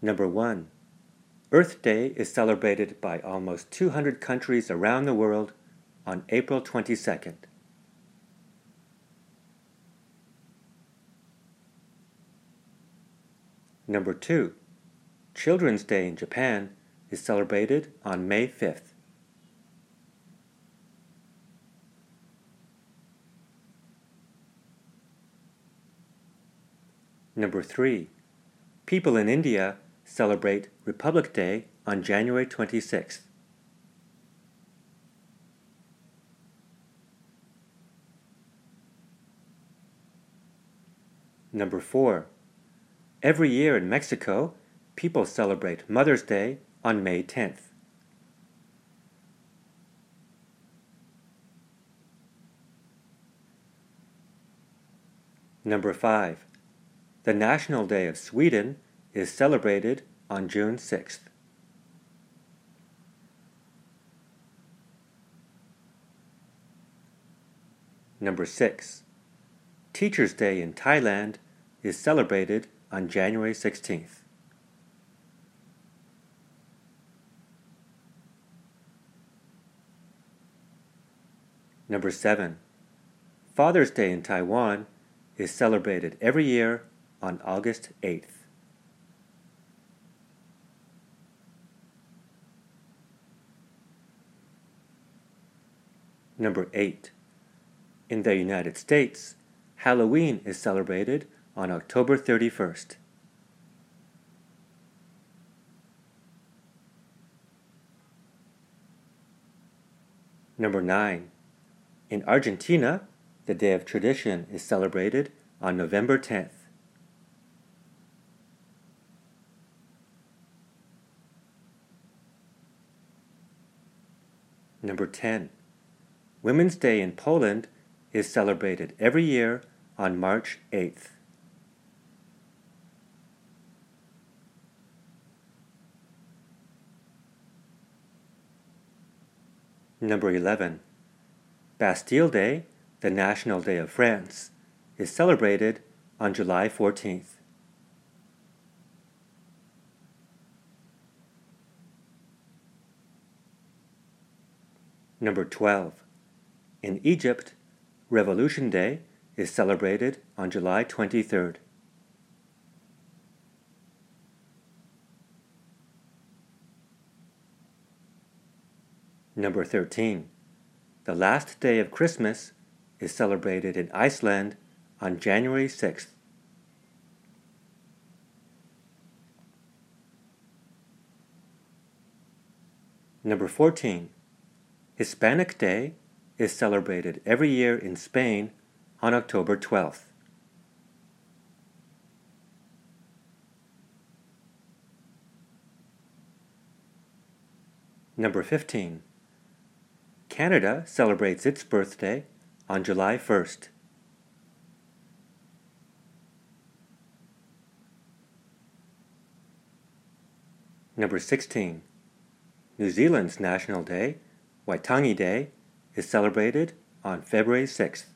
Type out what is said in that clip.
Number 1. Earth Day is celebrated by almost 200 countries around the world on April 22nd. Number 2. Children's Day in Japan is celebrated on May 5th. Number 3. People in India celebrate Republic Day on January 26th. Number 4. Every year in Mexico, people celebrate Mother's Day on May 10th. Number 5. The National Day of Sweden is celebrated on June 6th. Number 6. Teachers' Day in Thailand is celebrated on January 16th. Number 7. Father's Day in Taiwan is celebrated every year on August 8th. Number 8. In the United States, Halloween is celebrated on October 31st. Number 9. In Argentina, the Day of Tradition is celebrated on November 10th. Number 10. Women's Day in Poland is celebrated every year on March 8th. Number 11. Bastille Day, the National Day of France, is celebrated on July 14th. Number 12. In Egypt, Revolution Day is celebrated on July 23rd. Number 13. The last day of Christmas is celebrated in Iceland on January 6th. Number 14. Hispanic Day is celebrated every year in Spain on October 12th. Number 15. Canada celebrates its birthday on July 1st. Number 16. New Zealand's National Day, Waitangi Day, is celebrated on February 6th.